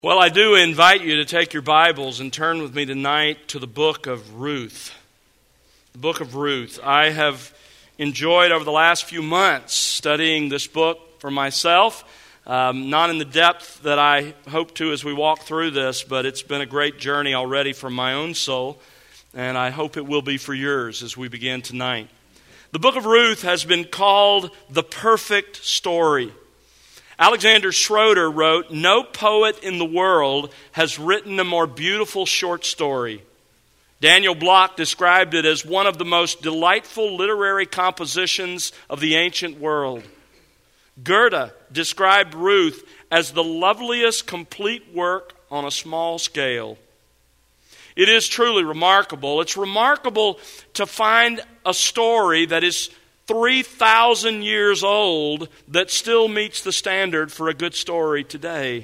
Well, I do invite you to take your Bibles and turn with me tonight to the book of Ruth. The book of Ruth. I have enjoyed over the last few months studying this book for myself, not in the depth that I hope to as we walk through this, but it's been a great journey already for my own soul, and I hope it will be for yours as we begin tonight. The book of Ruth has been called the perfect story. Alexander Schroeder wrote, "No poet in the world has written a more beautiful short story." Daniel Block described it as one of the most delightful literary compositions of the ancient world. Goethe described Ruth as the loveliest complete work on a small scale. It is truly remarkable. It's remarkable to find a story that is 3,000 years old that still meets the standard for a good story today.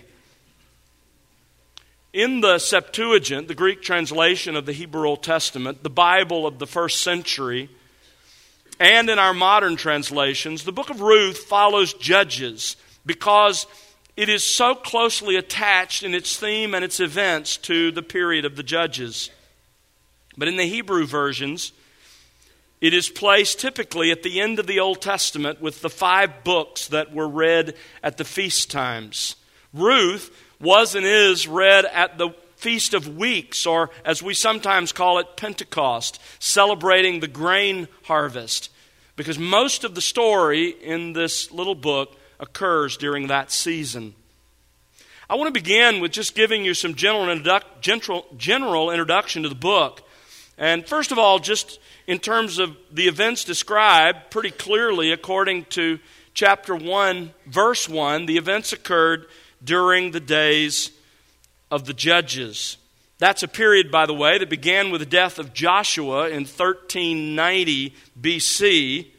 In the Septuagint, the Greek translation of the Hebrew Old Testament, the Bible of the first century, and in our modern translations, the book of Ruth follows Judges because it is so closely attached in its theme and its events to the period of the Judges. But in the Hebrew versions, it is placed typically at the end of the Old Testament with the 5 books that were read at the feast times. Ruth was and is read at the Feast of Weeks, or as we sometimes call it, Pentecost, celebrating the grain harvest, because most of the story in this little book occurs during that season. I want to begin with just giving you some general introduction to the book. And first of all, just in terms of the events described, pretty clearly, according to chapter 1, verse 1, the events occurred during the days of the Judges. That's a period, by the way, that began with the death of Joshua in 1390 BC,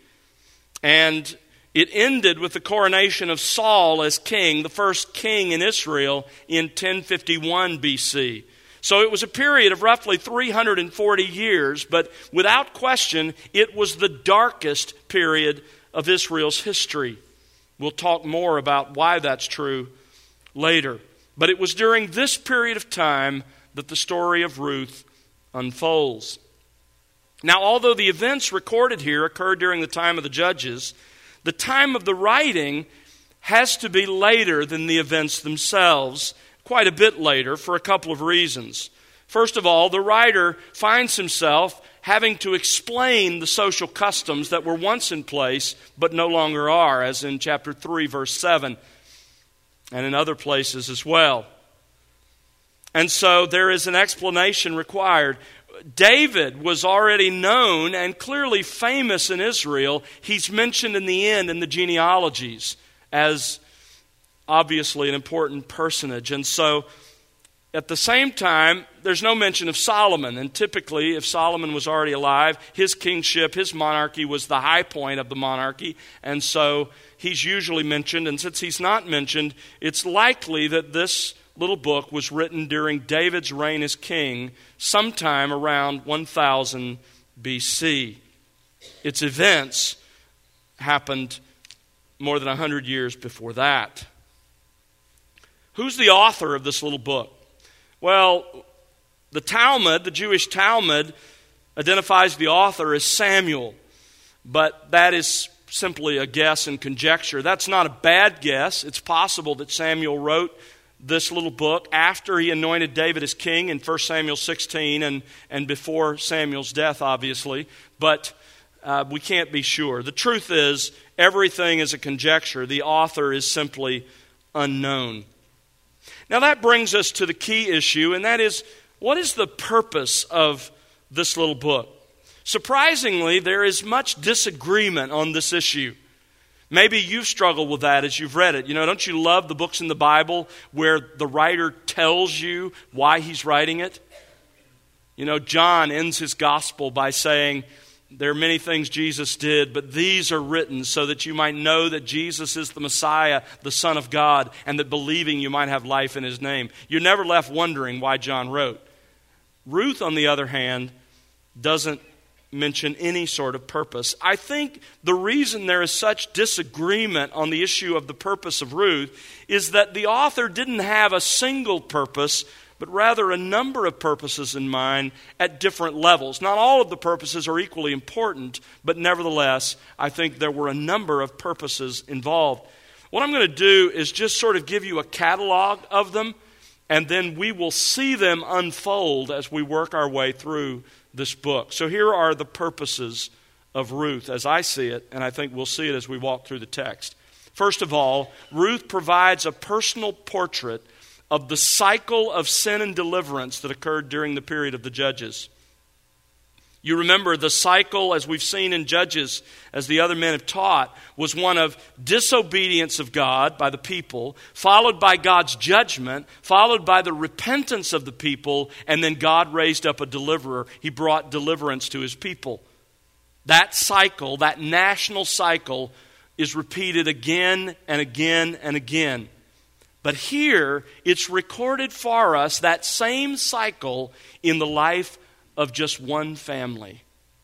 and it ended with the coronation of Saul as king, the first king in Israel, in 1051 BC. So it was a period of roughly 340 years, but without question, it was the darkest period of Israel's history. We'll talk more about why that's true later. But it was during this period of time that the story of Ruth unfolds. Now, although the events recorded here occurred during the time of the Judges, the time of the writing has to be later than the events themselves, quite a bit later, for a couple of reasons. First of all, the writer finds himself having to explain the social customs that were once in place but no longer are, as in chapter 3, verse 7, and in other places as well. And so there is an explanation required. David was already known and clearly famous in Israel. He's mentioned in the end in the genealogies as obviously an important personage. And so at the same time, there's no mention of Solomon. And typically, if Solomon was already alive, his kingship, his monarchy was the high point of the monarchy. And so he's usually mentioned. And since he's not mentioned, it's likely that this little book was written during David's reign as king, sometime around 1000 BC. Its events happened more than 100 years before that. Who's the author of this little book? Well, the Talmud, the Jewish Talmud, identifies the author as Samuel, but that is simply a guess and conjecture. That's not a bad guess. It's possible that Samuel wrote this little book after he anointed David as king in 1 Samuel 16 and before Samuel's death, obviously, but we can't be sure. The truth is, everything is a conjecture. The author is simply unknown. Now that brings us to the key issue, and that is, what is the purpose of this little book? Surprisingly, there is much disagreement on this issue. Maybe you've struggled with that as you've read it. You know, don't you love the books in the Bible where the writer tells you why he's writing it? You know, John ends his gospel by saying, there are many things Jesus did, but these are written so that you might know that Jesus is the Messiah, the Son of God, and that believing you might have life in His name. You're never left wondering why John wrote. Ruth, on the other hand, doesn't mention any sort of purpose. I think the reason there is such disagreement on the issue of the purpose of Ruth is that the author didn't have a single purpose, but rather a number of purposes in mind at different levels. Not all of the purposes are equally important, but nevertheless, I think there were a number of purposes involved. What I'm going to do is just sort of give you a catalog of them, and then we will see them unfold as we work our way through this book. So here are the purposes of Ruth as I see it, and I think we'll see it as we walk through the text. First of all, Ruth provides a personal portrait of the cycle of sin and deliverance that occurred during the period of the Judges. You remember the cycle, as we've seen in Judges, as the other men have taught, was one of disobedience of God by the people, followed by God's judgment, followed by the repentance of the people, and then God raised up a deliverer. He brought deliverance to his people. That cycle, that national cycle, is repeated again and again and again. But here, it's recorded for us, that same cycle, in the life of just one family.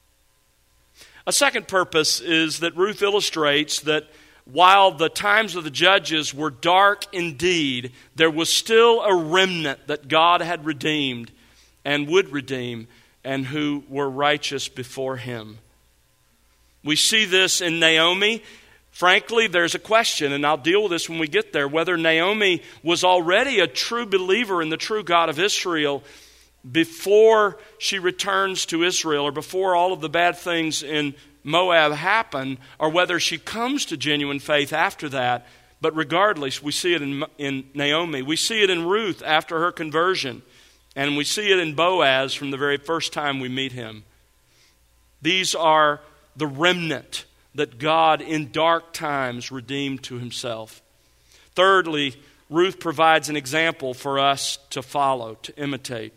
A second purpose is that Ruth illustrates that while the times of the Judges were dark indeed, there was still a remnant that God had redeemed and would redeem, and who were righteous before him. We see this in Naomi. Frankly, there's a question, and I'll deal with this when we get there, whether Naomi was already a true believer in the true God of Israel before she returns to Israel, or before all of the bad things in Moab happen, or whether she comes to genuine faith after that. But regardless, we see it in Naomi. We see it in Ruth after her conversion. And we see it in Boaz from the very first time we meet him. These are the remnant that God in dark times redeemed to himself. Thirdly, Ruth provides an example for us to follow, to imitate.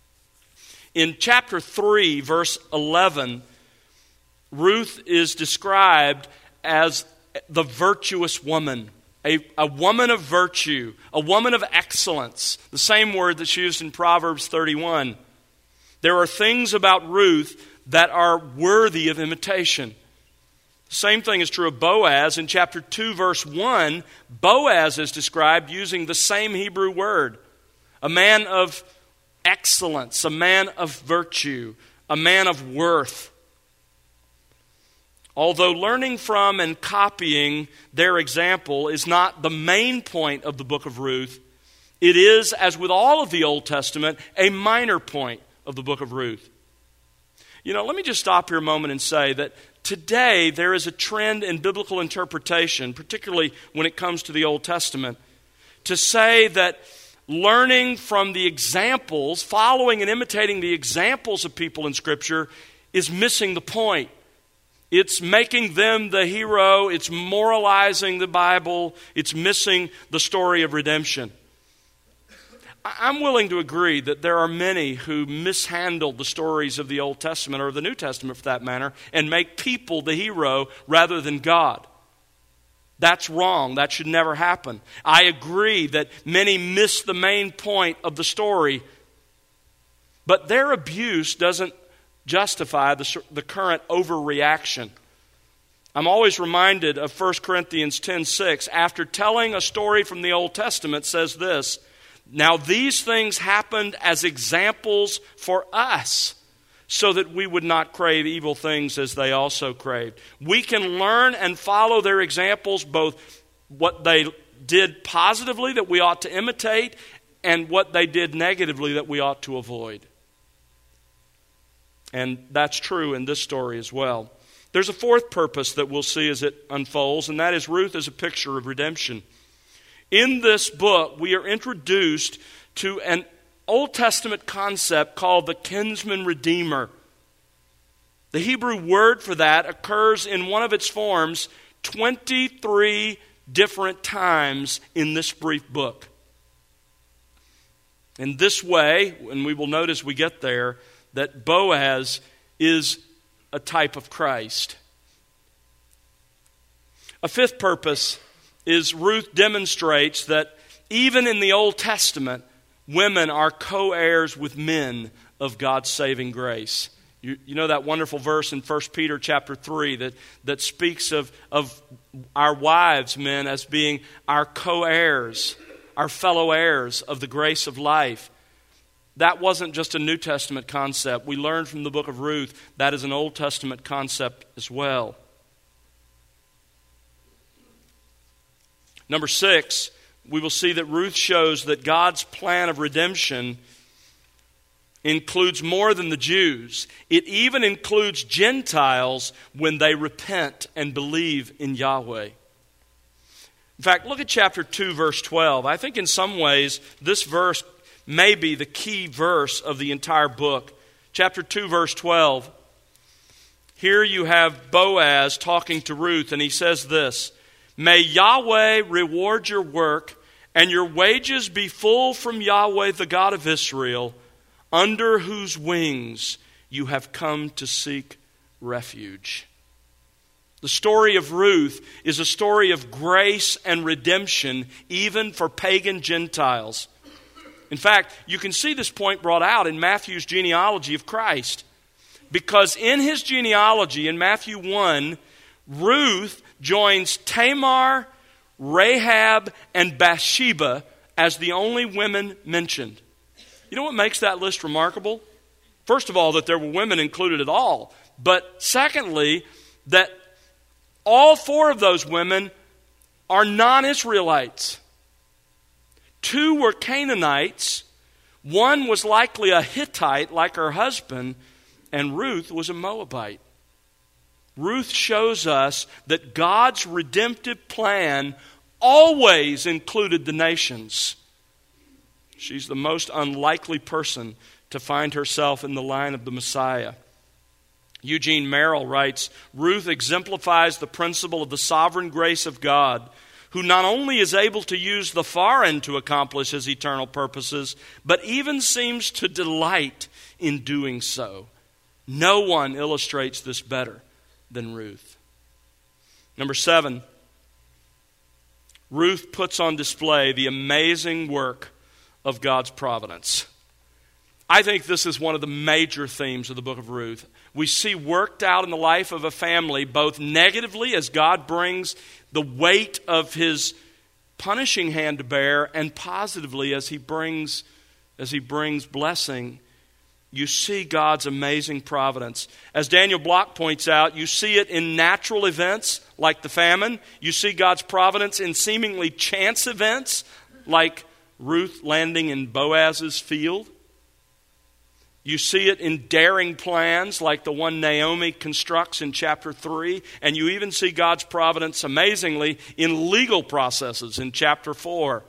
In chapter 3, verse 11, Ruth is described as the virtuous woman, a woman of virtue, a woman of excellence, the same word that's used in Proverbs 31. There are things about Ruth that are worthy of imitation. The same thing is true of Boaz. In chapter 2, verse 1, Boaz is described using the same Hebrew word, a man of excellence, a man of virtue, a man of worth. Although learning from and copying their example is not the main point of the book of Ruth, it is, as with all of the Old Testament, a minor point of the book of Ruth. You know, let me just stop here a moment and say that today there is a trend in biblical interpretation, particularly when it comes to the Old Testament, to say that learning from the examples, following and imitating the examples of people in Scripture is missing the point. It's making them the hero. It's moralizing the Bible. It's missing the story of redemption. I'm willing to agree that there are many who mishandle the stories of the Old Testament, or the New Testament for that matter, and make people the hero rather than God. That's wrong. That should never happen. I agree that many miss the main point of the story, but their abuse doesn't justify the current overreaction. I'm always reminded of 1 Corinthians 10:6. After telling a story from the Old Testament, says this, "Now these things happened as examples for us, so that we would not crave evil things as they also craved." We can learn and follow their examples, both what they did positively that we ought to imitate, and what they did negatively that we ought to avoid. And that's true in this story as well. There's a fourth purpose that we'll see as it unfolds, and that is Ruth as a picture of redemption. In this book, we are introduced to an Old Testament concept called the kinsman redeemer. The Hebrew word for that occurs in one of its forms 23 different times in this brief book. In this way, and we will notice we get there, that Boaz is a type of Christ. A fifth purpose is Ruth demonstrates that even in the Old Testament, women are co-heirs with men of God's saving grace. You know that wonderful verse in 1 Peter chapter 3 that speaks of our wives, men, as being our co-heirs, our fellow heirs of the grace of life. That wasn't just a New Testament concept. We learned from the book of Ruth that is an Old Testament concept as well. Number 6, we will see that Ruth shows that God's plan of redemption includes more than the Jews. It even includes Gentiles when they repent and believe in Yahweh. In fact, look at chapter 2, verse 12. I think in some ways this verse may be the key verse of the entire book. Chapter 2, verse 12. Here you have Boaz talking to Ruth, and he says this, "May Yahweh reward your work, and your wages be full from Yahweh, the God of Israel, under whose wings you have come to seek refuge." The story of Ruth is a story of grace and redemption, even for pagan Gentiles. In fact, you can see this point brought out in Matthew's genealogy of Christ. Because in his genealogy, in Matthew 1, Ruth joins Tamar, Rahab, and Bathsheba as the only women mentioned. You know what makes that list remarkable? First of all, that there were women included at all. But secondly, that all 4 of those women are non-Israelites. 2 were Canaanites. 1 was likely a Hittite like her husband. And Ruth was a Moabite. Ruth shows us that God's redemptive plan always included the nations. She's the most unlikely person to find herself in the line of the Messiah. Eugene Merrill writes, "Ruth exemplifies the principle of the sovereign grace of God, who not only is able to use the foreign to accomplish his eternal purposes, but even seems to delight in doing so. No one illustrates this better than Ruth." Number 7, Ruth puts on display the amazing work of God's providence. I think this is one of the major themes of the book of Ruth. We see worked out in the life of a family, both negatively as God brings the weight of his punishing hand to bear, and positively as he brings blessing. You see God's amazing providence. As Daniel Block points out, you see it in natural events like the famine. You see God's providence in seemingly chance events like Ruth landing in Boaz's field. You see it in daring plans like the one Naomi constructs in chapter 3. And you even see God's providence amazingly in legal processes in chapter 4.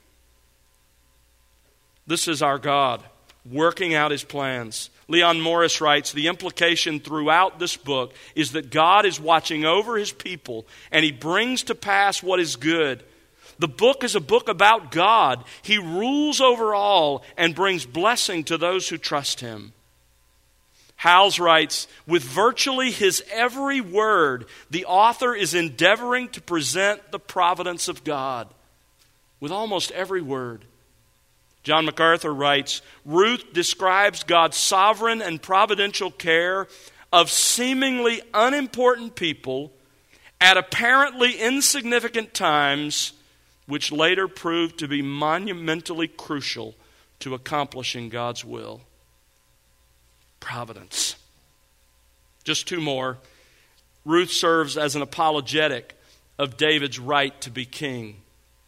This is our God working out his plans. Leon Morris writes, "The implication throughout this book is that God is watching over his people and he brings to pass what is good. The book is a book about God. He rules over all and brings blessing to those who trust him." Howells writes, "With virtually his every word, the author is endeavoring to present the providence of God." With almost every word. John MacArthur writes, "Ruth describes God's sovereign and providential care of seemingly unimportant people at apparently insignificant times, which later proved to be monumentally crucial to accomplishing God's will." Providence. Just 2 more. Ruth serves as an apologetic of David's right to be king.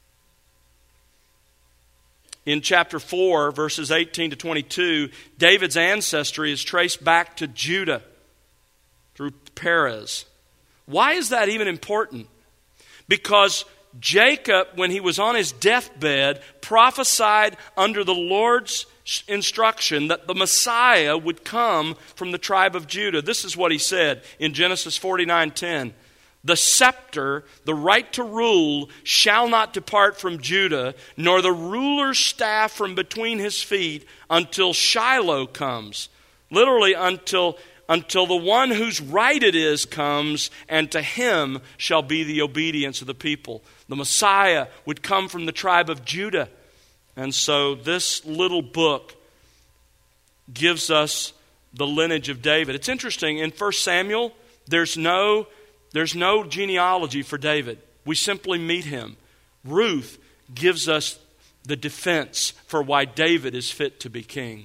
In chapter 4, verses 18 to 22, David's ancestry is traced back to Judah through Perez. Why is that even important? Because Jacob, when he was on his deathbed, prophesied under the Lord's instruction that the Messiah would come from the tribe of Judah. This is what he said in Genesis 49:10. "The scepter, the right to rule, shall not depart from Judah, nor the ruler's staff from between his feet until Shiloh comes." Literally, until the one whose right it is comes, and to him shall be the obedience of the people. The Messiah would come from the tribe of Judah. And so this little book gives us the lineage of David. It's interesting, in 1 Samuel, there's no genealogy for David. We simply meet him. Ruth gives us the defense for why David is fit to be king.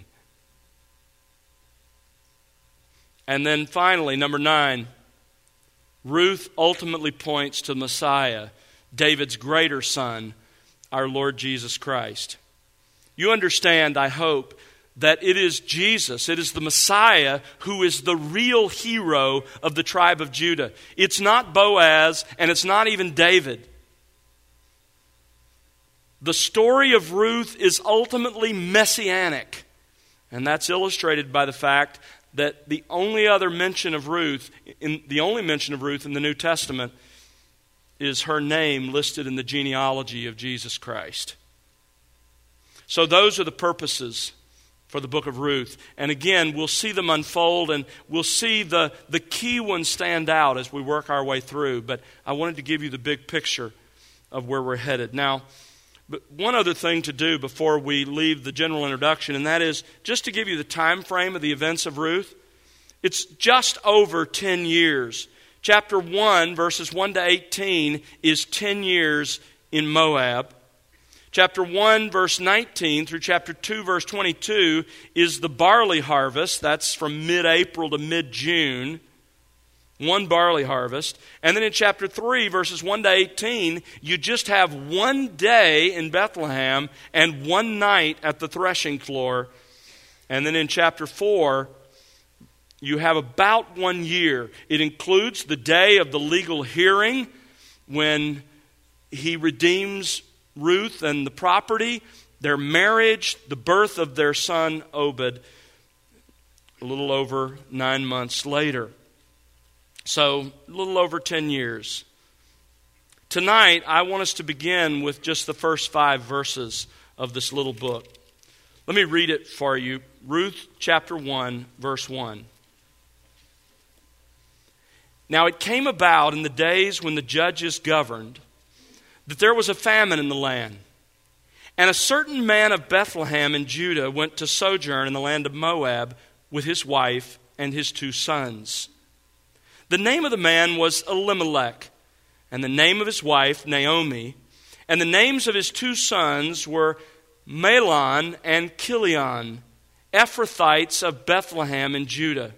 And then finally, number 9, Ruth ultimately points to Messiah, David's greater son, our Lord Jesus Christ. You understand, I hope, that it is Jesus, it is the Messiah who is the real hero of the tribe of Judah. It's not Boaz, and it's not even David. The story of Ruth is ultimately messianic, and that's illustrated by the fact that the only mention of Ruth in the New Testament is her name listed in the genealogy of Jesus Christ. So those are the purposes for the book of Ruth. And again, we'll see them unfold, and we'll see the key ones stand out as we work our way through. But I wanted to give you the big picture of where we're headed. Now, but one other thing to do before we leave the general introduction, and that is just to give you the time frame of the events of Ruth. It's just over 10 years. Chapter 1, verses 1 to 18, is 10 years in Moab. Chapter 1, verse 19 through chapter 2, verse 22 is the barley harvest. That's from mid-April to mid-June. One barley harvest. And then in chapter 3, verses 1 to 18, you just have one day in Bethlehem and one night at the threshing floor. And then in chapter 4, you have about 1 year. It includes the day of the legal hearing when he redeems Ruth and the property, their marriage, the birth of their son Obed, a little over 9 months later. So, a little over 10 years. Tonight, I want us to begin with just the first 5 verses of this little book. Let me read it for you. Ruth chapter 1, verse 1. Now it came about in the days when the judges governed that there was a famine in the land. And a certain man of Bethlehem in Judah went to sojourn in the land of Moab with his wife and his 2 sons. The name of the man was Elimelech, and the name of his wife Naomi, and the names of his 2 sons were Mahlon and Chilion, Ephrathites of Bethlehem in Judah.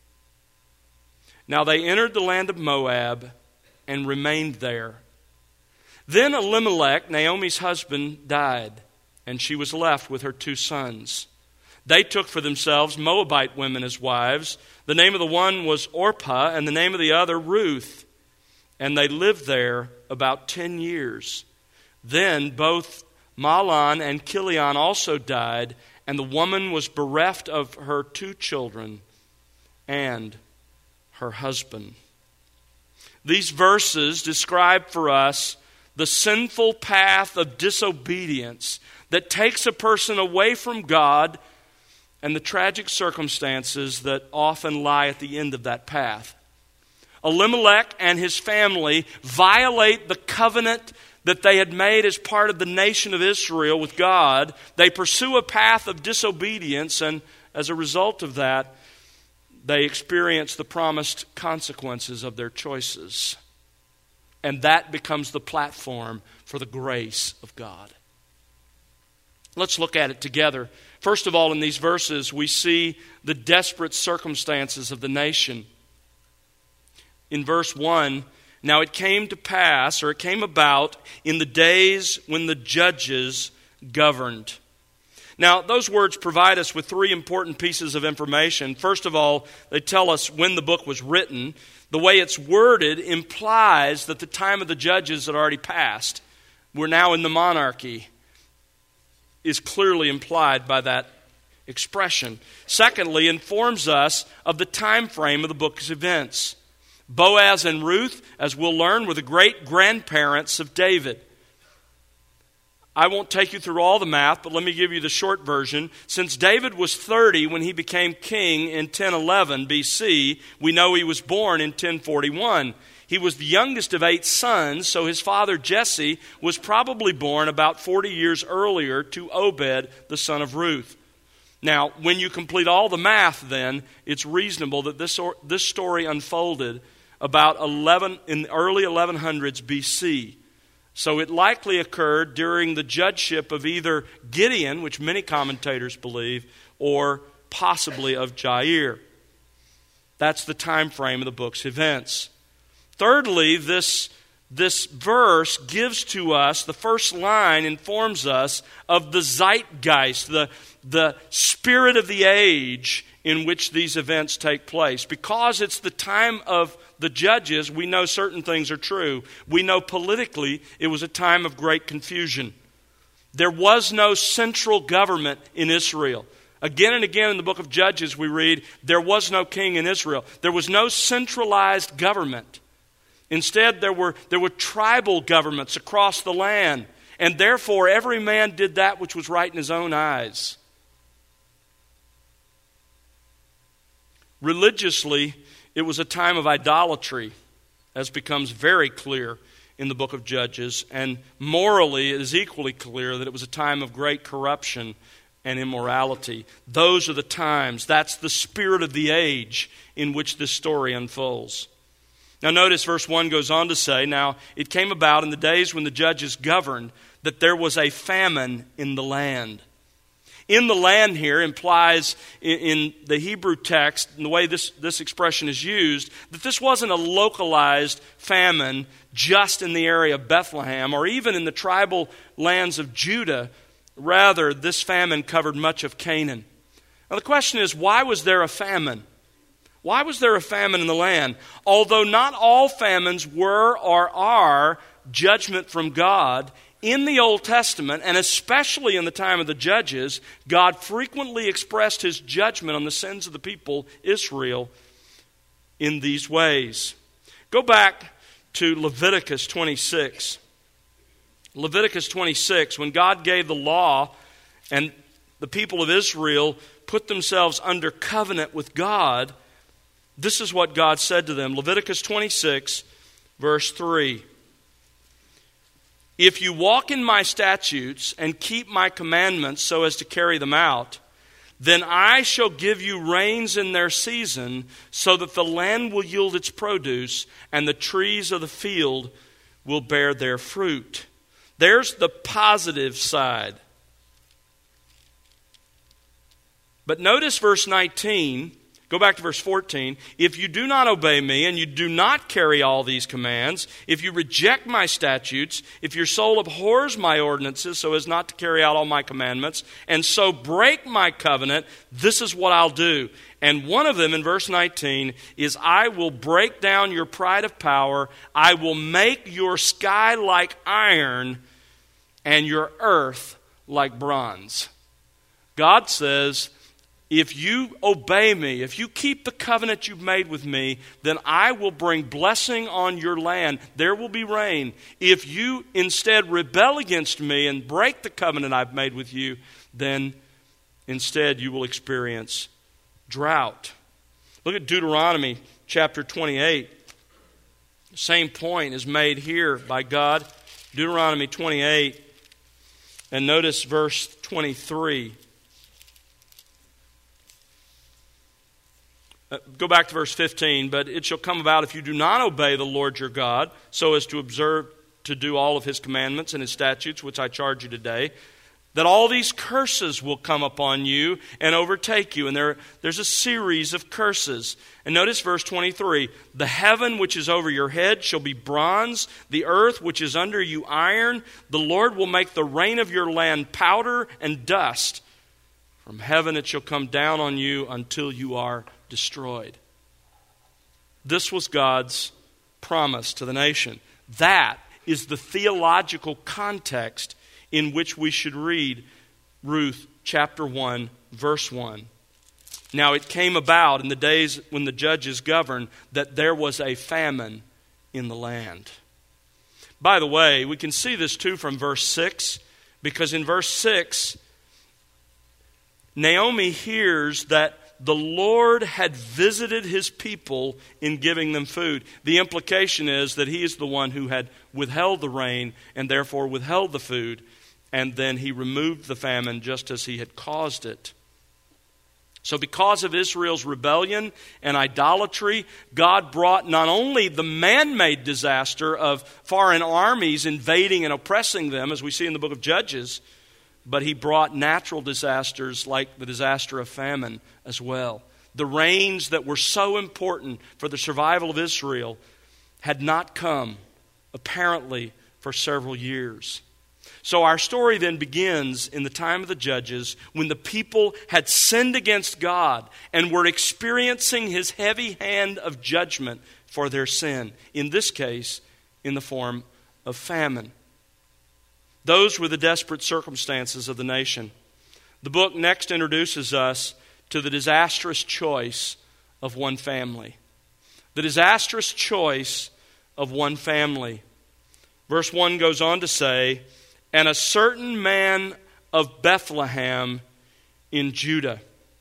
Now they entered the land of Moab and remained there. Then Elimelech, Naomi's husband, died, and she was left with her 2 sons. They took for themselves Moabite women as wives. The name of the one was Orpah, and the name of the other Ruth. And they lived there about 10 years. Then both Mahlon and Chilion also died, and the woman was bereft of her 2 children and her husband. These verses describe for us the sinful path of disobedience that takes a person away from God and the tragic circumstances that often lie at the end of that path. Elimelech and his family violate the covenant that they had made as part of the nation of Israel with God. They pursue a path of disobedience, and as a result of that, they experience the promised consequences of their choices. And that becomes the platform for the grace of God. Let's look at it together. First of all, in these verses, we see the desperate circumstances of the nation. In verse 1, now it came to pass, or it came about, in the days when the judges governed. Now, those words provide us with 3 important pieces of information. First of all, they tell us when the book was written. The way it's worded implies that the time of the judges had already passed. We're now in the monarchy, is clearly implied by that expression. Secondly, informs us of the time frame of the book's events. Boaz and Ruth, as we'll learn, were the great-grandparents of David. I won't take you through all the math, but let me give you the short version. Since David was 30 when he became king in 1011 BC, we know he was born in 1041. He was the youngest of 8 sons, so his father Jesse was probably born about 40 years earlier to Obed, the son of Ruth. Now, when you complete all the math, then, it's reasonable that this story unfolded about in the early 1100s BC. So it likely occurred during the judgeship of either Gideon, which many commentators believe, or possibly of Jair. That's the time frame of the book's events. Thirdly, this verse gives to us, the first line informs us of the zeitgeist, the spirit of the age in which these events take place. Because it's the time of the judges, we know certain things are true. We know politically it was a time of great confusion. There was no central government in Israel. Again and again in the book of Judges we read, there was no king in Israel. There was no centralized government. Instead, there were tribal governments across the land. And therefore, every man did that which was right in his own eyes. Religiously, it was a time of idolatry, as becomes very clear in the book of Judges. And morally, it is equally clear that it was a time of great corruption and immorality. Those are the times. That's the spirit of the age in which this story unfolds. Now notice verse 1 goes on to say, now it came about in the days when the judges governed that there was a famine in the land. In the land here implies in the Hebrew text, and the way this expression is used, that this wasn't a localized famine just in the area of Bethlehem or even in the tribal lands of Judah. Rather, this famine covered much of Canaan. Now the question is, why was there a famine? Why was there a famine in the land? Although not all famines were or are judgment from God, in the Old Testament, and especially in the time of the Judges, God frequently expressed His judgment on the sins of the people, Israel, in these ways. Go back to Leviticus 26. Leviticus 26, when God gave the law and the people of Israel put themselves under covenant with God, this is what God said to them. Leviticus 26, verse 3. If you walk in my statutes and keep my commandments so as to carry them out, then I shall give you rains in their season, so that the land will yield its produce, and the trees of the field will bear their fruit. There's the positive side. But notice verse 19. Go back to verse 14. If you do not obey me and you do not carry all these commands, if you reject my statutes, if your soul abhors my ordinances so as not to carry out all my commandments, and so break my covenant, this is what I'll do. And one of them in verse 19 is, I will break down your pride of power, I will make your sky like iron and your earth like bronze. God says, if you obey me, if you keep the covenant you've made with me, then I will bring blessing on your land. There will be rain. If you instead rebel against me and break the covenant I've made with you, then instead you will experience drought. Look at Deuteronomy chapter 28. The same point is made here by God. Deuteronomy 28. And notice verse 23. Go back to verse 15. But it shall come about if you do not obey the Lord your God, so as to observe to do all of his commandments and his statutes, which I charge you today, that all these curses will come upon you and overtake you. And there's a series of curses. And notice verse 23. The heaven which is over your head shall be bronze, the earth which is under you iron. The Lord will make the rain of your land powder and dust. From heaven it shall come down on you until you are destroyed. This was God's promise to the nation. That is the theological context in which we should read Ruth chapter 1, verse 1. Now it came about in the days when the judges governed that there was a famine in the land. By the way, we can see this too from verse 6, because in verse 6, Naomi hears that the Lord had visited his people in giving them food. The implication is that he is the one who had withheld the rain and therefore withheld the food, and then he removed the famine just as he had caused it. So because of Israel's rebellion and idolatry, God brought not only the man-made disaster of foreign armies invading and oppressing them, as we see in the book of Judges, but he brought natural disasters like the disaster of famine as well. The rains that were so important for the survival of Israel had not come, apparently, for several years. So our story then begins in the time of the Judges, when the people had sinned against God and were experiencing His heavy hand of judgment for their sin, in this case, in the form of famine. Those were the desperate circumstances of the nation. The book next introduces us to the disastrous choice of one family. The disastrous choice of one family. Verse 1 goes on to say, "And a certain man of Bethlehem in Judah."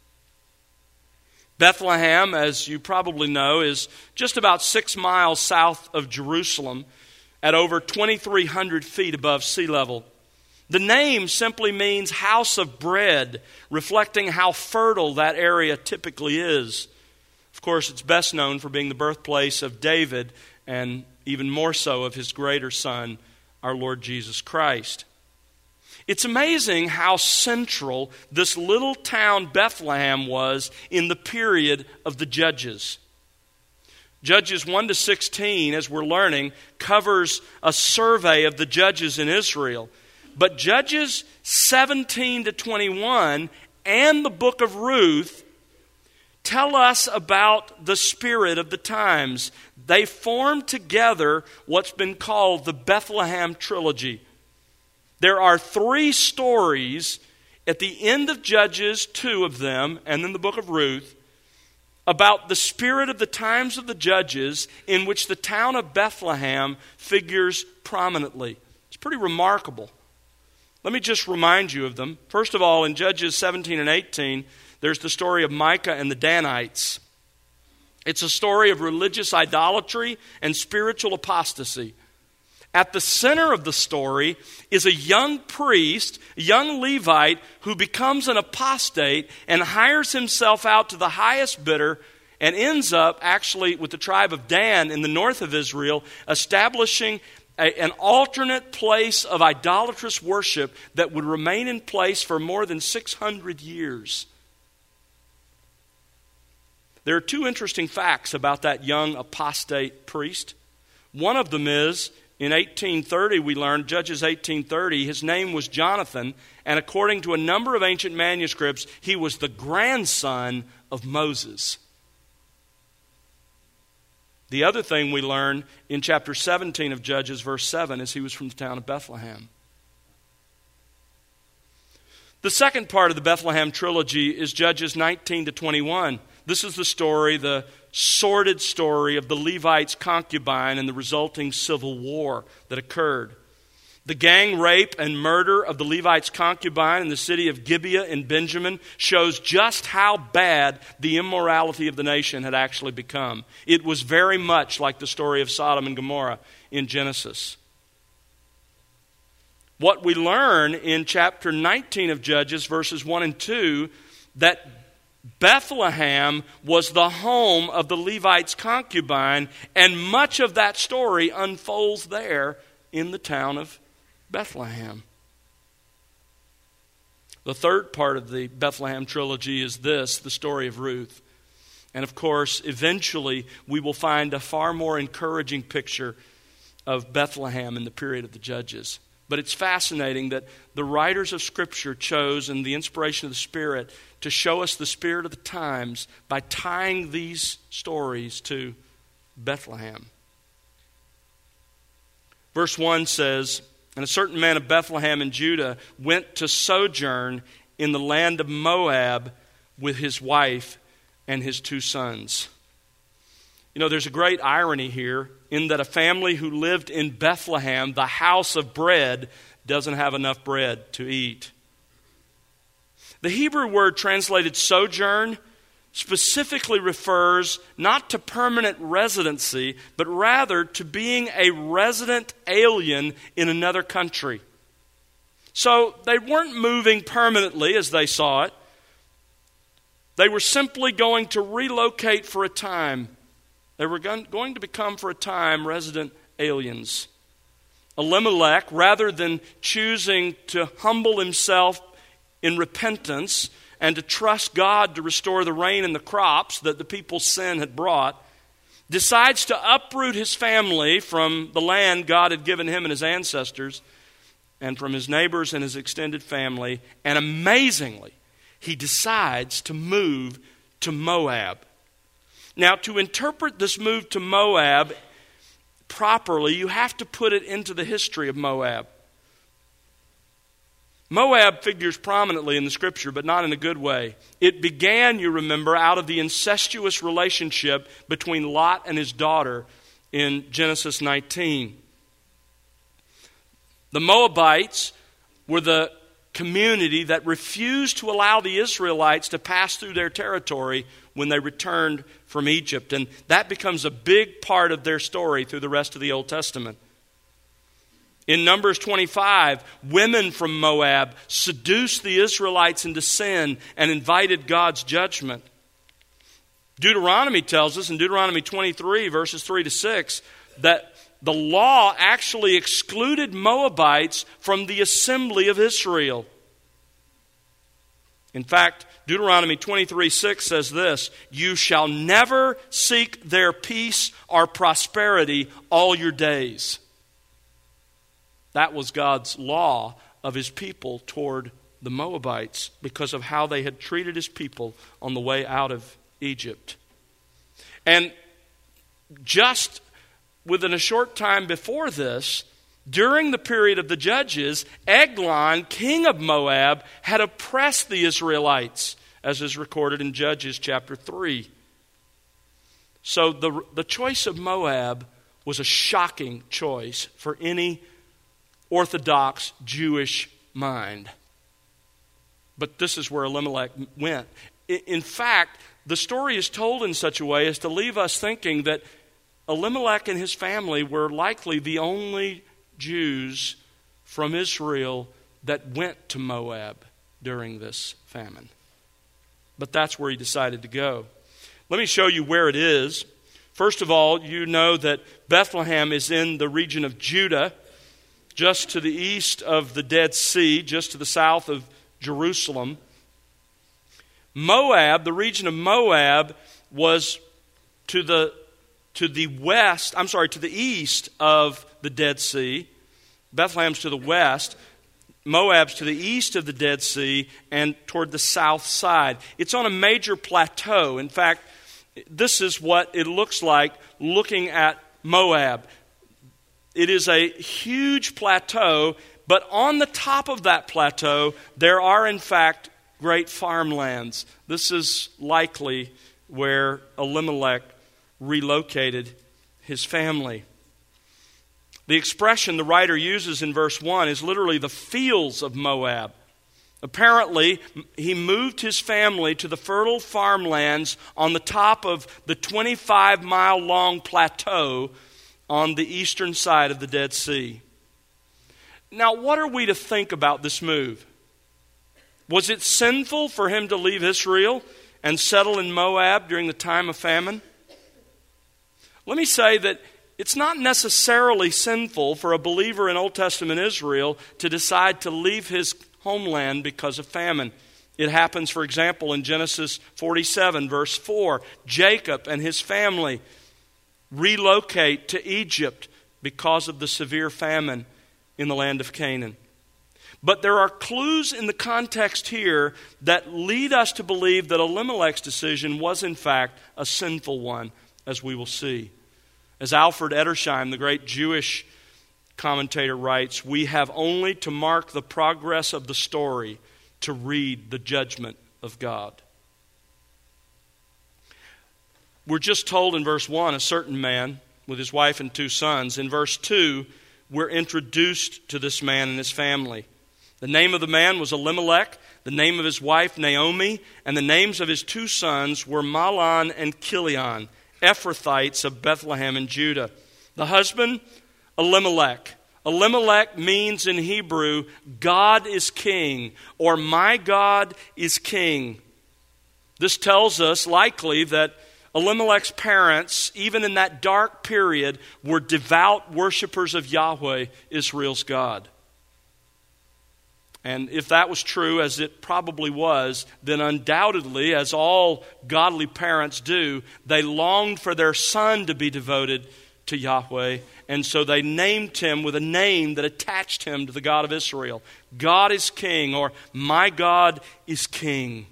Bethlehem, as you probably know, is just about 6 miles south of Jerusalem at over 2,300 feet above sea level. The name simply means house of bread, reflecting how fertile that area typically is. Of course, it's best known for being the birthplace of David and even more so of his greater son, our Lord Jesus Christ. It's amazing how central this little town Bethlehem was in the period of the Judges. Judges 1 to 16, as we're learning, covers a survey of the judges in Israel. But Judges 17 to 21 and the book of Ruth tell us about the spirit of the times. They form together what's been called the Bethlehem trilogy. There are 3 stories at the end of Judges, 2 of them, and then the book of Ruth, about the spirit of the times of the Judges in which the town of Bethlehem figures prominently. It's pretty remarkable. Let me just remind you of them. First of all, in Judges 17 and 18, there's the story of Micah and the Danites. It's a story of religious idolatry and spiritual apostasy. At the center of the story is a young priest, a young Levite, who becomes an apostate and hires himself out to the highest bidder and ends up actually with the tribe of Dan in the north of Israel, establishing an alternate place of idolatrous worship that would remain in place for more than 600 years. There are 2 interesting facts about that young apostate priest. One of them is, in 1830, we learned, Judges 1830, his name was Jonathan, and according to a number of ancient manuscripts, he was the grandson of Moses. The other thing we learn in chapter 17 of Judges, verse 7, is he was from the town of Bethlehem. The second part of the Bethlehem trilogy is Judges 19 to 21. This is the story, the sordid story of the Levite's concubine and the resulting civil war that occurred. The gang rape and murder of the Levite's concubine in the city of Gibeah in Benjamin shows just how bad the immorality of the nation had actually become. It was very much like the story of Sodom and Gomorrah in Genesis. What we learn in chapter 19 of Judges, verses 1 and 2, that Bethlehem was the home of the Levite's concubine, and much of that story unfolds there in the town of Bethlehem. The third part of the Bethlehem trilogy is this, the story of Ruth. And of course, eventually we will find a far more encouraging picture of Bethlehem in the period of the Judges. But it's fascinating that the writers of Scripture chose, in the inspiration of the Spirit, to show us the spirit of the times by tying these stories to Bethlehem. Verse 1 says, "And a certain man of Bethlehem in Judah went to sojourn in the land of Moab with his wife and his 2 sons." You know, there's a great irony here in that a family who lived in Bethlehem, the house of bread, doesn't have enough bread to eat. The Hebrew word translated sojourn specifically refers not to permanent residency, but rather to being a resident alien in another country. So they weren't moving permanently as they saw it. They were simply going to relocate for a time. They were going to become for a time resident aliens. Elimelech, rather than choosing to humble himself in repentance and to trust God to restore the rain and the crops that the people's sin had brought, decides to uproot his family from the land God had given him and his ancestors and from his neighbors and his extended family. And amazingly, he decides to move to Moab. Now, to interpret this move to Moab properly, you have to put it into the history of Moab. Moab figures prominently in the Scripture, but not in a good way. It began, you remember, out of the incestuous relationship between Lot and his daughter in Genesis 19. The Moabites were the community that refused to allow the Israelites to pass through their territory when they returned from Egypt. And that becomes a big part of their story through the rest of the Old Testament. In Numbers 25, women from Moab seduced the Israelites into sin and invited God's judgment. Deuteronomy tells us in Deuteronomy 23, verses 3 to 6, that the law actually excluded Moabites from the assembly of Israel. In fact, Deuteronomy 23:6 says this, "You shall never seek their peace or prosperity all your days." That was God's law of his people toward the Moabites because of how they had treated his people on the way out of Egypt. And just within a short time before this, during the period of the Judges, Eglon, king of Moab, had oppressed the Israelites, as is recorded in Judges chapter 3. So the choice of Moab was a shocking choice for any Orthodox Jewish mind. But this is where Elimelech went. In fact, the story is told in such a way as to leave us thinking that Elimelech and his family were likely the only Jews from Israel that went to Moab during this famine. But that's where he decided to go. Let me show you where it is. First of all, you know that Bethlehem is in the region of Judah, just to the east of the Dead Sea, just to the south of Jerusalem. Moab, the region of Moab, was to the east of the Dead Sea. Bethlehem's to the west. Moab's to the east of the Dead Sea and toward the south side. It's on a major plateau. In fact, this is what it looks like looking at Moab. It is a huge plateau, but on the top of that plateau, there are in fact great farmlands. This is likely where Elimelech relocated his family. The expression the writer uses in verse 1 is literally the fields of Moab. Apparently, he moved his family to the fertile farmlands on the top of the 25-mile-long plateau on the eastern side of the Dead Sea. Now, what are we to think about this move? Was it sinful for him to leave Israel and settle in Moab during the time of famine? Let me say that it's not necessarily sinful for a believer in Old Testament Israel to decide to leave his homeland because of famine. It happens, for example, in Genesis 47, verse 4. Jacob and his family relocate to Egypt because of the severe famine in the land of Canaan. But there are clues in the context here that lead us to believe that Elimelech's decision was in fact a sinful one, as we will see. As Alfred Edersheim, the great Jewish commentator, writes, "We have only to mark the progress of the story to read the judgment of God." We're just told in verse 1, a certain man with his wife and 2 sons. In verse 2, we're introduced to this man and his family. The name of the man was Elimelech, the name of his wife Naomi, and the names of his 2 sons were Mahlon and Chilion, Ephrathites of Bethlehem in Judah. The husband, Elimelech. Elimelech means in Hebrew, God is king, or my God is king. This tells us likely that Elimelech's parents, even in that dark period, were devout worshipers of Yahweh, Israel's God. And if that was true, as it probably was, then undoubtedly, as all godly parents do, they longed for their son to be devoted to Yahweh. And so they named him with a name that attached him to the God of Israel. God is King, or my God is King.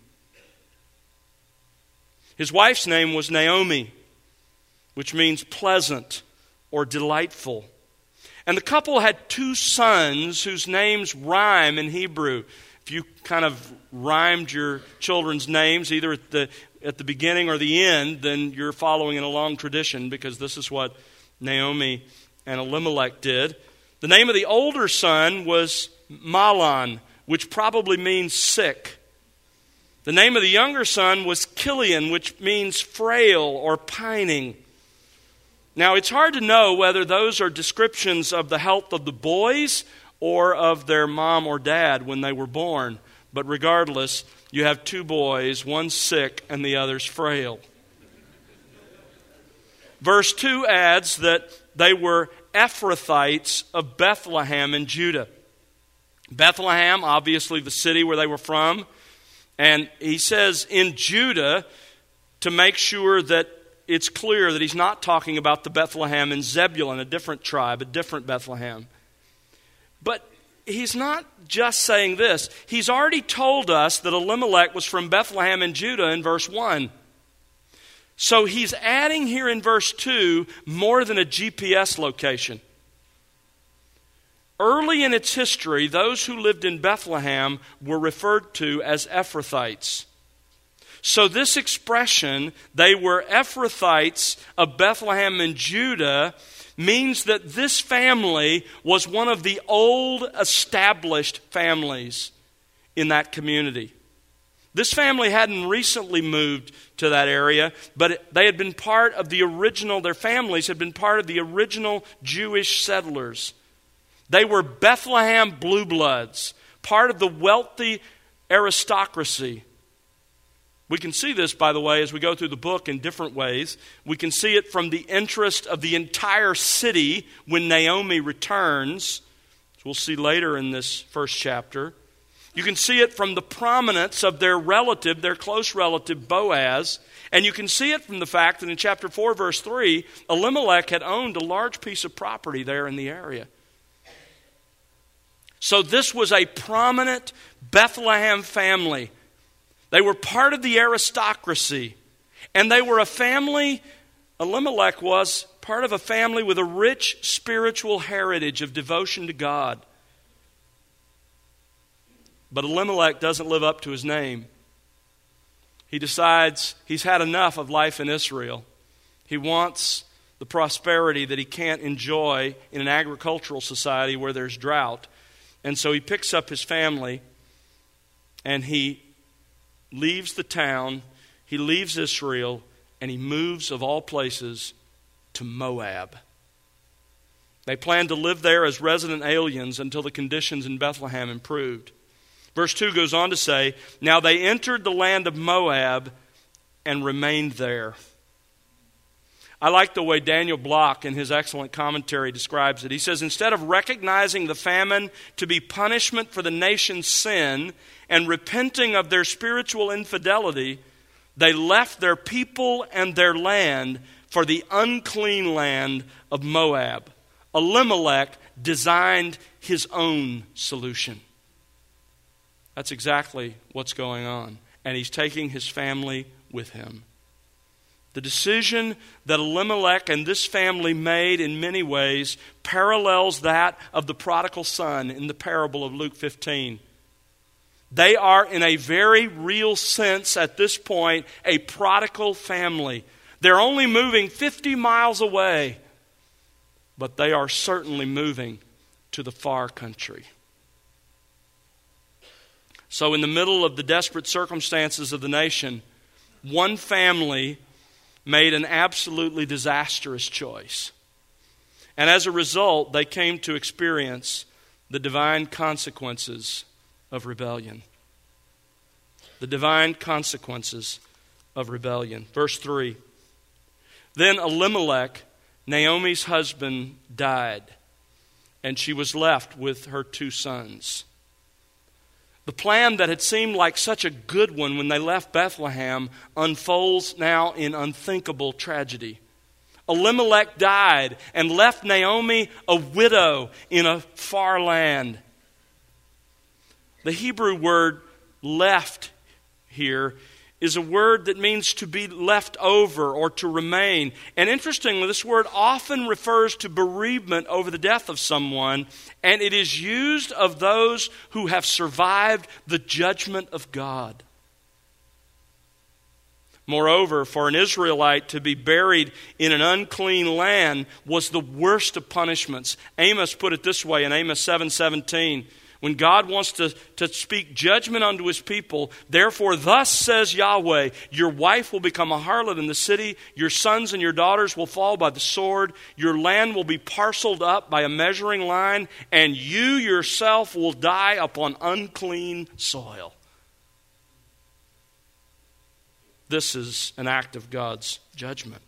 His wife's name was Naomi, which means pleasant or delightful. And the couple had 2 sons whose names rhyme in Hebrew. If you kind of rhymed your children's names, either at the beginning or the end, then you're following in a long tradition, because this is what Naomi and Elimelech did. The name of the older son was Mahlon, which probably means sick. The name of the younger son was Kilian, which means frail or pining. Now, it's hard to know whether those are descriptions of the health of the boys or of their mom or dad when they were born. But regardless, you have 2 boys, one sick and the other's frail. Verse 2 adds that they were Ephrathites of Bethlehem in Judah. Bethlehem, obviously the city where they were from. And he says in Judah to make sure that it's clear that he's not talking about the Bethlehem in Zebulun, a different tribe, a different Bethlehem. But he's not just saying this. He's already told us that Elimelech was from Bethlehem in Judah in verse 1. So he's adding here in verse 2 more than a GPS location. Early in its history, those who lived in Bethlehem were referred to as Ephrathites. So this expression, they were Ephrathites of Bethlehem in Judah, means that this family was one of the old established families in that community. This family hadn't recently moved to that area, but they had been part of the original, their families had been part of the original Jewish settlers. They were Bethlehem blue bloods, part of the wealthy aristocracy. We can see this, by the way, as we go through the book in different ways. We can see it from the interest of the entire city when Naomi returns, as we'll see later in this first chapter. You can see it from the prominence of their relative, their close relative, Boaz. And you can see it from the fact that in chapter 4, verse 3, Elimelech had owned a large piece of property there in the area. So this was a prominent Bethlehem family. They were part of the aristocracy. And they were a family, Elimelech was part of a family with a rich spiritual heritage of devotion to God. But Elimelech doesn't live up to his name. He decides he's had enough of life in Israel. He wants the prosperity that he can't enjoy in an agricultural society where there's drought. And so he picks up his family and he leaves the town, he leaves Israel, and he moves, of all places, to Moab. They planned to live there as resident aliens until the conditions in Bethlehem improved. Verse 2 goes on to say, now they entered the land of Moab and remained there. I like the way Daniel Block in his excellent commentary describes it. He says, instead of recognizing the famine to be punishment for the nation's sin and repenting of their spiritual infidelity, they left their people and their land for the unclean land of Moab. Elimelech designed his own solution. That's exactly what's going on. And he's taking his family with him. The decision that Elimelech and this family made in many ways parallels that of the prodigal son in the parable of Luke 15. They are, in a very real sense at this point, a prodigal family. They're only moving 50 miles away, but they are certainly moving to the far country. So in the middle of the desperate circumstances of the nation, one family made an absolutely disastrous choice. And as a result, they came to experience the divine consequences of rebellion. The divine consequences of rebellion. Verse 3. Then Elimelech, Naomi's husband, died, and she was left with her 2 sons. The plan that had seemed like such a good one when they left Bethlehem unfolds now in unthinkable tragedy. Elimelech died and left Naomi a widow in a far land. The Hebrew word left here is a word that means to be left over or to remain. And interestingly, this word often refers to bereavement over the death of someone, and it is used of those who have survived the judgment of God. Moreover, for an Israelite to be buried in an unclean land was the worst of punishments. Amos put it this way in Amos 7:17. When God wants to speak judgment unto his people, therefore thus says Yahweh, your wife will become a harlot in the city, your sons and your daughters will fall by the sword, your land will be parceled up by a measuring line, and you yourself will die upon unclean soil. This is an act of God's judgment.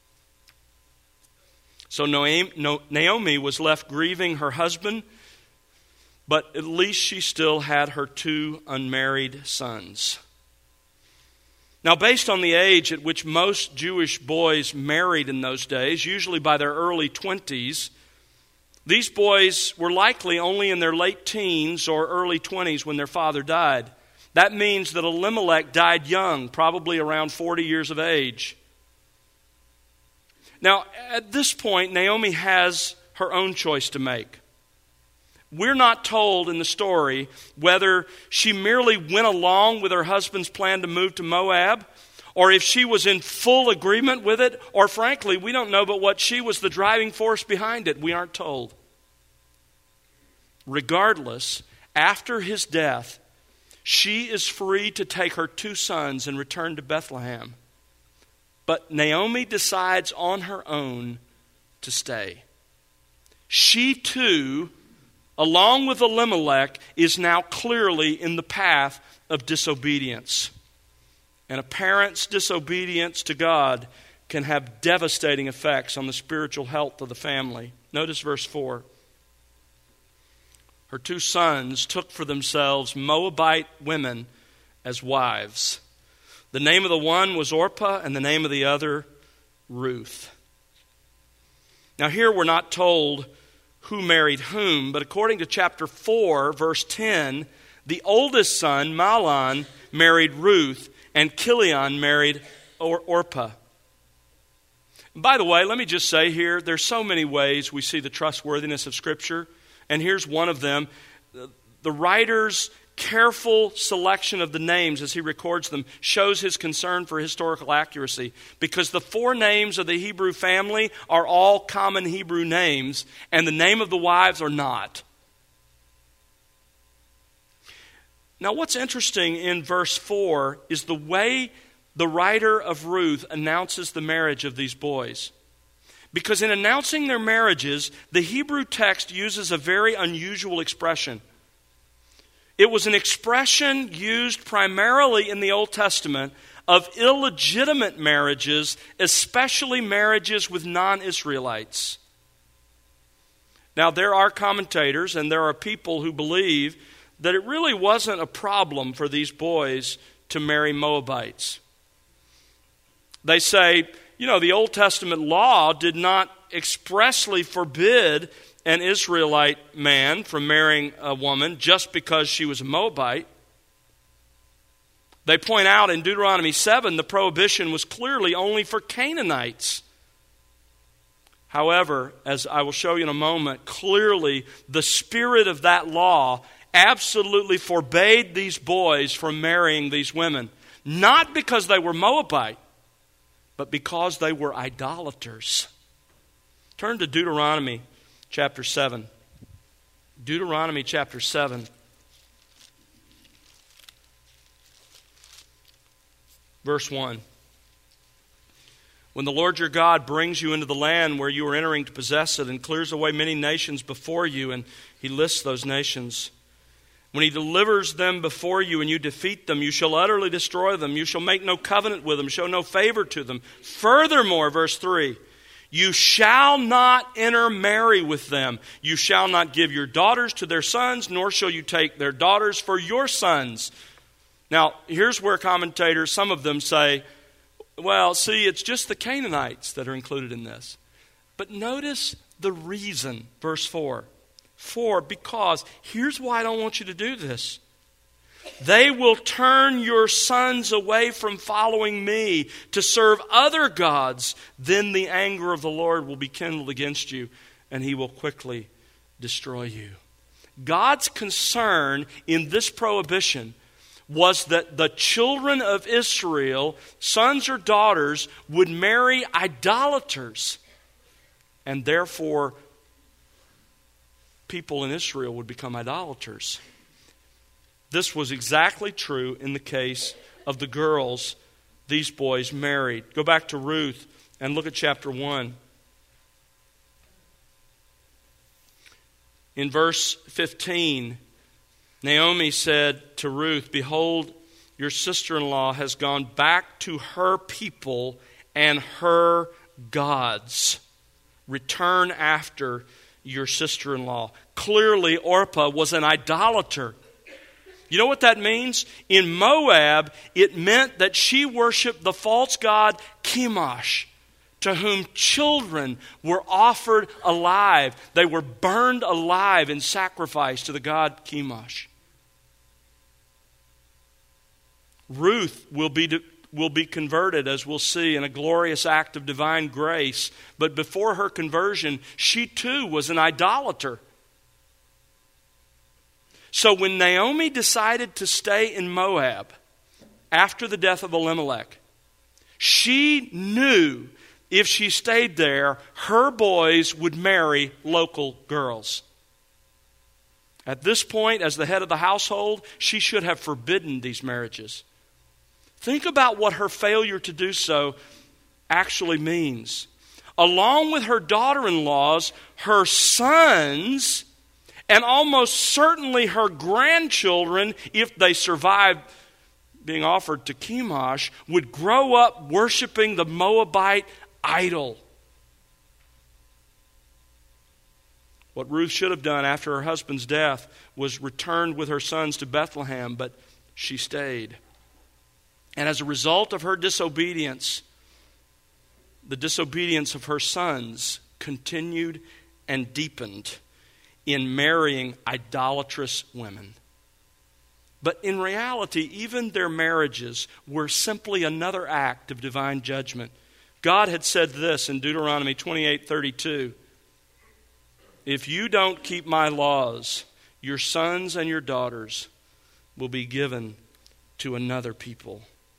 So Naomi was left grieving her husband, but at least she still had her 2 unmarried sons. Now, based on the age at which most Jewish boys married in those days, usually by their early 20s, these boys were likely only in their late teens or early 20s when their father died. That means that Elimelech died young, probably around 40 years of age. Now, at this point, Naomi has her own choice to make. We're not told in the story whether she merely went along with her husband's plan to move to Moab, or if she was in full agreement with it, or frankly, we don't know but what she was the driving force behind it. We aren't told. Regardless, after his death, she is free to take her 2 sons and return to Bethlehem. But Naomi decides on her own to stay. She too, along with Elimelech, is now clearly in the path of disobedience. And a parent's disobedience to God can have devastating effects on the spiritual health of the family. Notice verse 4. Her 2 sons took for themselves Moabite women as wives. The name of the one was Orpah, and the name of the other, Ruth. Now here we're not told who married whom, but according to chapter 4, verse 10, the oldest son, Mahlon, married Ruth, and Chilion married Orpah. By the way, let me just say here, there's so many ways we see the trustworthiness of Scripture, and here's one of them. The writer's careful selection of the names as he records them shows his concern for historical accuracy, because the 4 names of the Hebrew family are all common Hebrew names, and the name of the wives are not. Now, what's interesting in verse 4 is the way the writer of Ruth announces the marriage of these boys. Because in announcing their marriages, the Hebrew text uses a very unusual expression. It was an expression used primarily in the Old Testament of illegitimate marriages, especially marriages with non-Israelites. Now, there are commentators and there are people who believe that it really wasn't a problem for these boys to marry Moabites. They say, the Old Testament law did not expressly forbid an Israelite man from marrying a woman just because she was a Moabite. They point out in Deuteronomy 7 the prohibition was clearly only for Canaanites. However, as I will show you in a moment, clearly the spirit of that law absolutely forbade these boys from marrying these women. Not because they were Moabite, but because they were idolaters. Turn to Deuteronomy chapter 7. Deuteronomy chapter 7. Verse 1. When the Lord your God brings you into the land where you are entering to possess it and clears away many nations before you, and he lists those nations, When he delivers them before you and you defeat them, you shall utterly destroy them. You shall make no covenant with them, show no favor to them. Furthermore, verse 3, you shall not intermarry with them. You shall not give your daughters to their sons, nor shall you take their daughters for your sons. Now, here's where commentators, some of them say, well, see, it's just the Canaanites that are included in this. But notice the reason, verse 4. Because here's why I don't want you to do this. They will turn your sons away from following me to serve other gods. Then the anger of the Lord will be kindled against you, and he will quickly destroy you. God's concern in this prohibition was that the children of Israel, sons or daughters, would marry idolaters, and therefore people in Israel would become idolaters. This was exactly true in the case of the girls these boys married. Go back to Ruth and look at chapter 1. In verse 15, Naomi said to Ruth, behold, your sister-in-law has gone back to her people and her gods. Return after your sister-in-law. Clearly, Orpah was an idolater. You know what that means? In Moab, it meant that she worshiped the false god Chemosh, to whom children were offered alive. They were burned alive in sacrifice to the god Chemosh. Ruth will be converted, as we'll see, in a glorious act of divine grace. But before her conversion, she too was an idolater. So when Naomi decided to stay in Moab after the death of Elimelech, she knew if she stayed there, her boys would marry local girls. At this point, as the head of the household, she should have forbidden these marriages. Think about what her failure to do so actually means. Along with her daughter-in-laws, her sons, and almost certainly her grandchildren, if they survived being offered to Chemosh, would grow up worshiping the Moabite idol. What Ruth should have done after her husband's death was returned with her sons to Bethlehem, but she stayed. And as a result of her disobedience, the disobedience of her sons continued and deepened in marrying idolatrous women. But in reality, even their marriages were simply another act of divine judgment. God had said this in Deuteronomy 28:32. If you don't keep my laws, your sons and your daughters will be given to another people.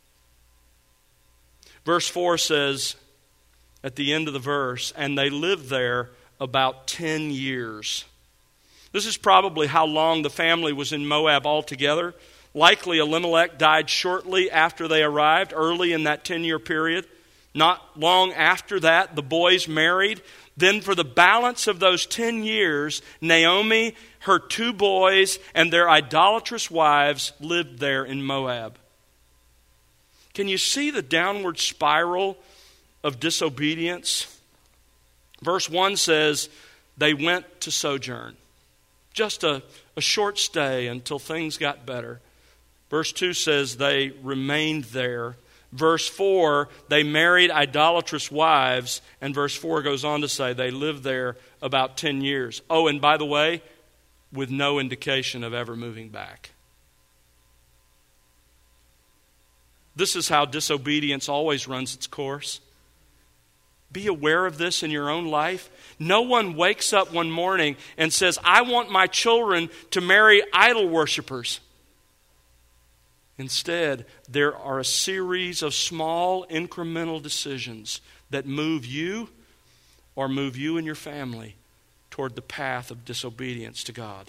Verse 4 says, at the end of the verse, and they lived there about 10 years. This is probably how long the family was in Moab altogether. Likely Elimelech died shortly after they arrived, early in that 10-year period. Not long after that, the boys married. Then for the balance of those 10 years, Naomi, her 2 boys, and their idolatrous wives lived there in Moab. Can you see the downward spiral of disobedience? Verse 1 says, they went to sojourn. Just a short stay until things got better. Verse 2 says they remained there. Verse 4, they married idolatrous wives. And verse 4 goes on to say they lived there about 10 years. Oh, and by the way, with no indication of ever moving back. This is how disobedience always runs its course. Be aware of this in your own life. No one wakes up one morning and says, I want my children to marry idol worshipers. Instead, there are a series of small incremental decisions that move you and your family toward the path of disobedience to God.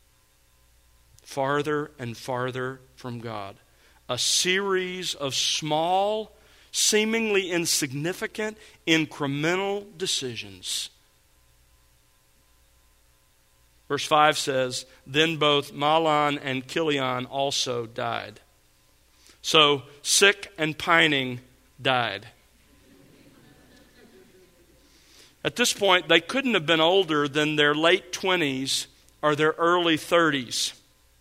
Farther and farther from God. A series of small, seemingly insignificant, incremental decisions. Verse 5 says, then both Mahlon and Chilion also died. So, sick and pining, died. At this point, they couldn't have been older than their late 20s or their early 30s.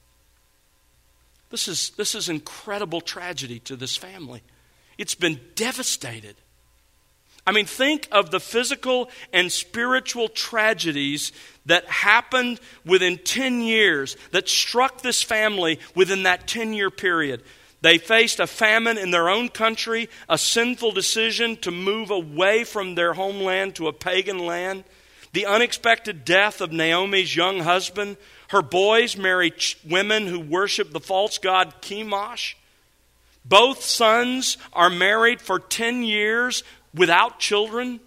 This is incredible tragedy to this family. It's been devastated. I mean, think of the physical and spiritual tragedies that happened within 10 years, that struck this family within that 10-year period. They faced a famine in their own country, a sinful decision to move away from their homeland to a pagan land, the unexpected death of Naomi's young husband. Her boys married women who worship the false god Chemosh. Both sons are married for 10 years without children.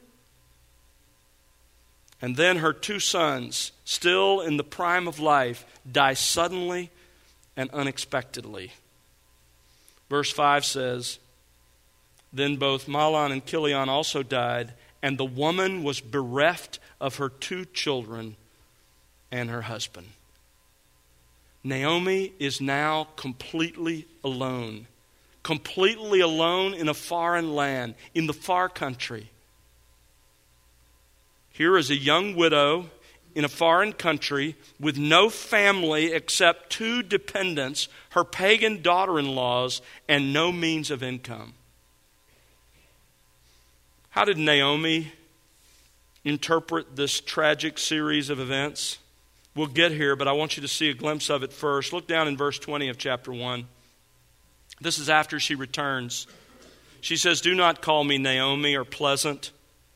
And then her two sons, still in the prime of life, die suddenly and unexpectedly. Verse 5 says, then both Mahlon and Chilion also died, and the woman was bereft of her two children and her husband. Naomi is now completely alone in a foreign land, in the far country. Here is a young widow in a foreign country with no family except two dependents, her pagan daughter-in-laws, and no means of income. How did Naomi interpret this tragic series of events? We'll get here, but I want you to see a glimpse of it first. Look down in verse 20 of chapter 1. This is after she returns. She says, do not call me Naomi or pleasant.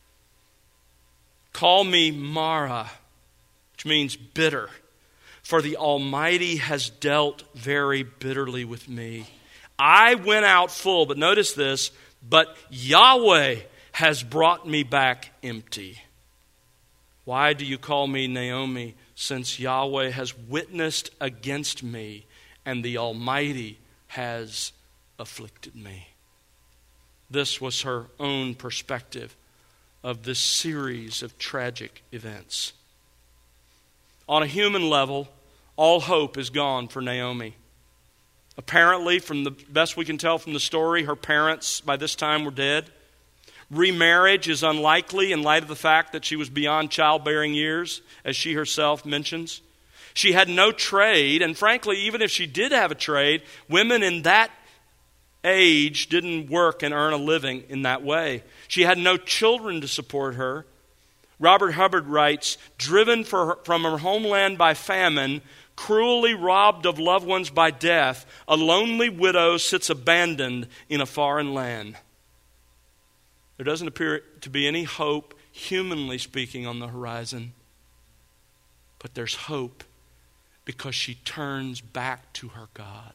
Call me Mara, which means bitter. For the Almighty has dealt very bitterly with me. I went out full, but notice this, but Yahweh has brought me back empty. Why do you call me Naomi, since Yahweh has witnessed against me and the Almighty has afflicted me? This was her own perspective of this series of tragic events. On a human level, all hope is gone for Naomi. Apparently, from the best we can tell from the story, her parents by this time were dead. Remarriage is unlikely in light of the fact that she was beyond childbearing years, as she herself mentions. She had no trade, and frankly, even if she did have a trade, women in that age didn't work and earn a living in that way. She had no children to support her. Robert Hubbard writes, driven from her homeland by famine, cruelly robbed of loved ones by death, a lonely widow sits abandoned in a foreign land. There doesn't appear to be any hope, humanly speaking, on the horizon. But there's hope because she turns back to her God.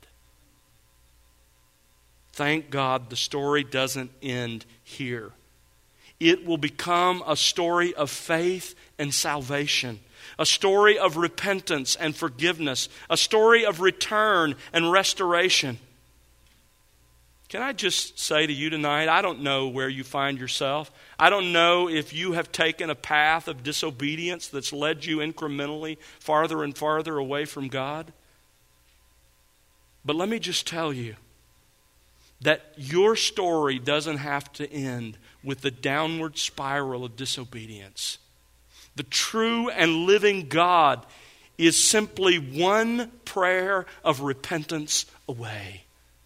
Thank God the story doesn't end here. It will become a story of faith and salvation, a story of repentance and forgiveness, a story of return and restoration. Can I just say to you tonight, I don't know where you find yourself. I don't know if you have taken a path of disobedience that's led you incrementally farther and farther away from God. But let me just tell you that your story doesn't have to end with the downward spiral of disobedience. The true and living God is simply one prayer of repentance away.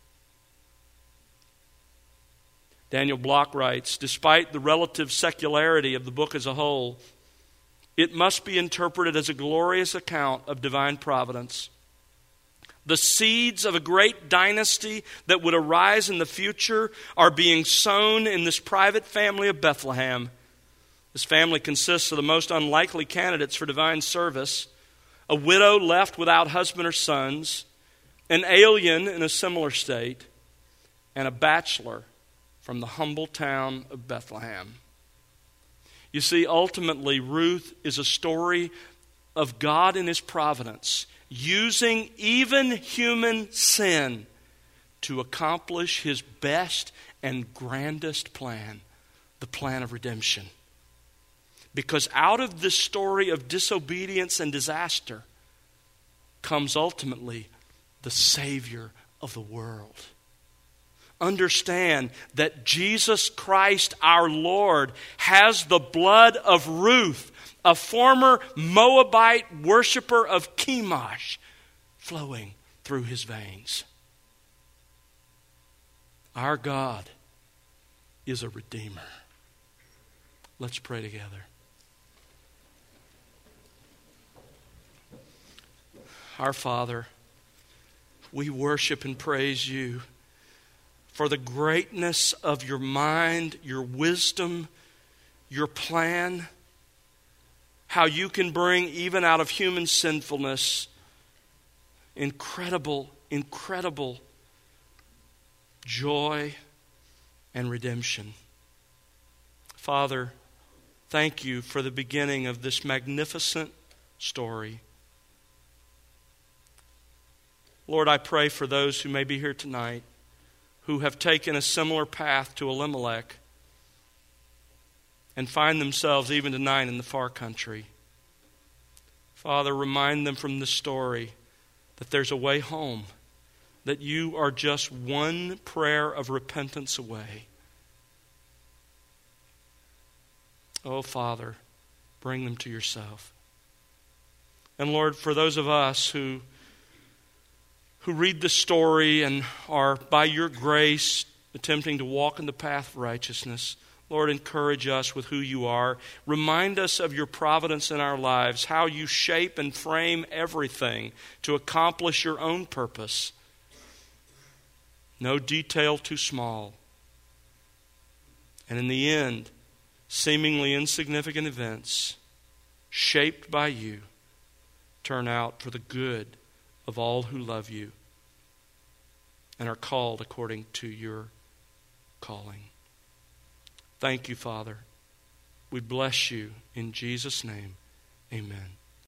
Daniel Block writes, despite the relative secularity of the book as a whole, it must be interpreted as a glorious account of divine providence. The seeds of a great dynasty that would arise in the future are being sown in this private family of Bethlehem. This family consists of the most unlikely candidates for divine service, a widow left without husband or sons, an alien in a similar state, and a bachelor from the humble town of Bethlehem. You see, ultimately, Ruth is a story of God in His providence, using even human sin to accomplish His best and grandest plan, the plan of redemption. Because out of this story of disobedience and disaster comes ultimately the Savior of the world. Understand that Jesus Christ our Lord has the blood of Ruth, a former Moabite worshiper of Chemosh, flowing through his veins. Our God is a Redeemer. Let's pray together. Our Father, we worship and praise you for the greatness of your mind, your wisdom, your plan, how you can bring, even out of human sinfulness, incredible joy and redemption. Father, thank you for the beginning of this magnificent story. Lord, I pray for those who may be here tonight who have taken a similar path to Elimelech and find themselves even tonight in the far country. Father, remind them from this story that there's a way home, that you are just one prayer of repentance away. Oh, Father, bring them to yourself. And Lord, for those of us who read the story and are, by your grace, attempting to walk in the path of righteousness, Lord, encourage us with who you are. Remind us of your providence in our lives, how you shape and frame everything to accomplish your own purpose. No detail too small. And in the end, seemingly insignificant events, shaped by you, turn out for the good of all who love you and are called according to your calling. Thank you, Father. We bless you in Jesus' name. Amen.